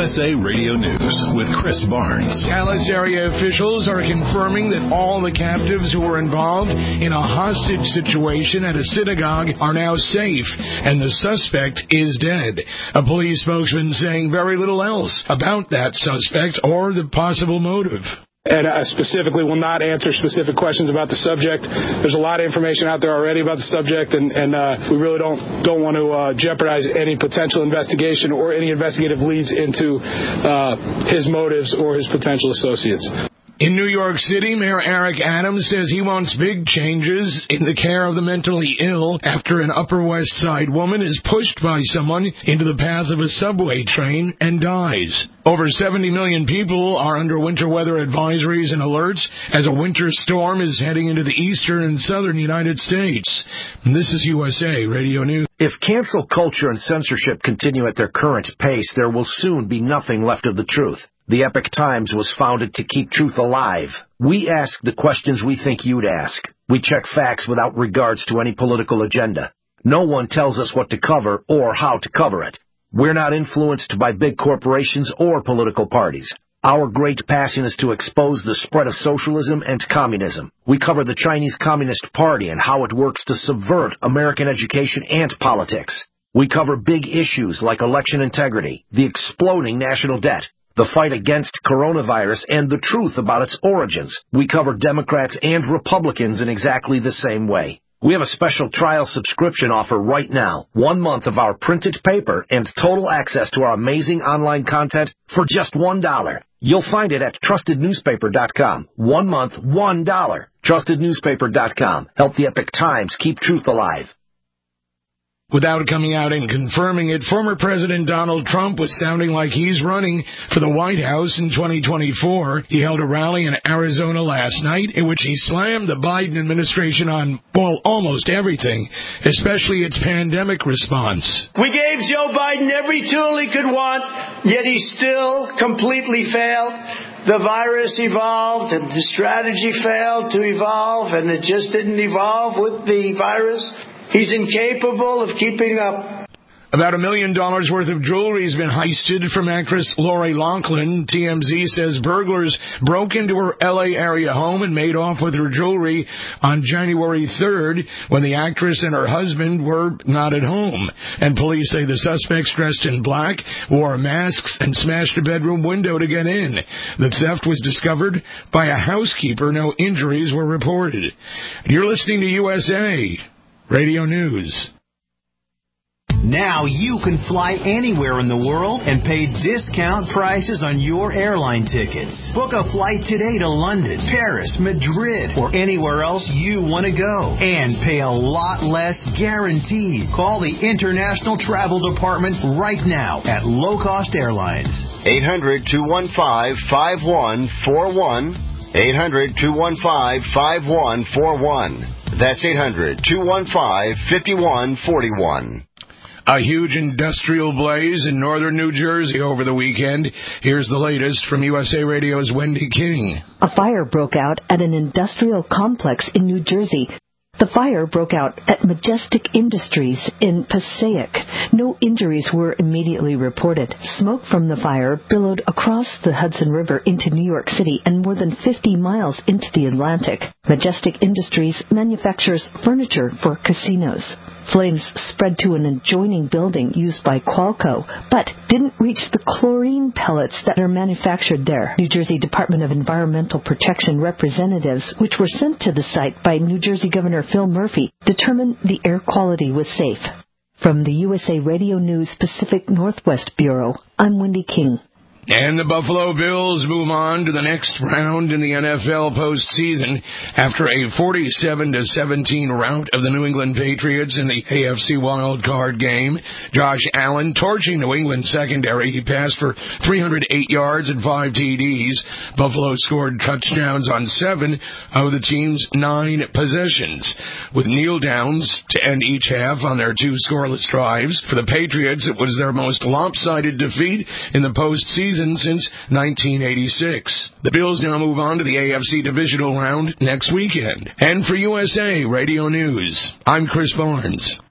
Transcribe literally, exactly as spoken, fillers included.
S A Radio News with Chris Barnes. Dallas area officials are confirming that all the captives who were involved in a hostage situation at a synagogue are now safe, and the suspect is dead. A police spokesman saying very little else about that suspect or the possible motive. And I specifically will not answer specific questions about the subject. There's a lot of information out there already about the subject, and, and uh, we really don't don't want to uh, jeopardize any potential investigation or any investigative leads into uh, his motives or his potential associates. In New York City, Mayor Eric Adams says he wants big changes in the care of the mentally ill after an Upper West Side woman is pushed by someone into the path of a subway train and dies. Over seventy million people are under winter weather advisories and alerts as a winter storm is heading into the eastern and southern United States. And this is U S A Radio News. If cancel culture and censorship continue at their current pace, there will soon be nothing left of the truth. The Epoch Times was founded to keep truth alive. We ask the questions we think you'd ask. We check facts without regards to any political agenda. No one tells us what to cover or how to cover it. We're not influenced by big corporations or political parties. Our great passion is to expose the spread of socialism and communism. We cover the Chinese Communist Party and how it works to subvert American education and politics. We cover big issues like election integrity, the exploding national debt, the fight against coronavirus, and the truth about its origins. We cover Democrats and Republicans in exactly the same way. We have a special trial subscription offer right now. One month of our printed paper and total access to our amazing online content for just one dollar. You'll find it at trusted newspaper dot com. One month, one dollar. trusted newspaper dot com. Help the Epoch Times keep truth alive. Without coming out and confirming it, former President Donald Trump was sounding like he's running for the White House in twenty twenty-four. He held a rally in Arizona last night in which he slammed the Biden administration on, well, almost everything, especially its pandemic response. We gave Joe Biden every tool he could want, yet he still completely failed. The virus evolved, and the strategy failed to evolve, and it just didn't evolve with the virus. He's incapable of keeping up. About a million dollars worth of jewelry has been heisted from actress Lori Loughlin. T M Z says burglars broke into her L A area home and made off with her jewelry on January third when the actress and her husband were not at home. And police say the suspects dressed in black wore masks and smashed a bedroom window to get in. The theft was discovered by a housekeeper. No injuries were reported. You're listening to U S A Radio News. Now you can fly anywhere in the world and pay discount prices on your airline tickets. Book a flight today to London, Paris, Madrid, or anywhere else you want to go. And pay a lot less guaranteed. Call the International Travel Department right now at Low Cost Airlines. eight hundred, two one five, five one four one. eight hundred, two one five, five one four one. That's eight hundred, two one five, five one four one. A huge industrial blaze in northern New Jersey over the weekend. Here's the latest from U S A Radio's Wendy King. A fire broke out at an industrial complex in New Jersey. The fire broke out at Majestic Industries in Passaic. No injuries were immediately reported. Smoke from the fire billowed across the Hudson River into New York City and more than fifty miles into the Atlantic. Majestic Industries manufactures furniture for casinos. Flames spread to an adjoining building used by Qualco, but didn't reach the chlorine pellets that are manufactured there. New Jersey Department of Environmental Protection representatives, which were sent to the site by New Jersey Governor Phil Murphy, determined the air quality was safe. From the U S A Radio News Pacific Northwest Bureau, I'm Wendy King. And the Buffalo Bills move on to the next round in the N F L postseason after a forty-seven to seventeen rout of the New England Patriots in the A F C wild card game. Josh Allen torching New England secondary. He passed for three hundred eight yards and five T Ds. Buffalo scored touchdowns on seven of the team's nine possessions, with kneel downs to end each half on their two scoreless drives. For the Patriots, it was their most lopsided defeat in the postseason since nineteen eighty-six. The Bills now move on to the A F C divisional round next weekend. And for U S A Radio News, I'm Chris Barnes.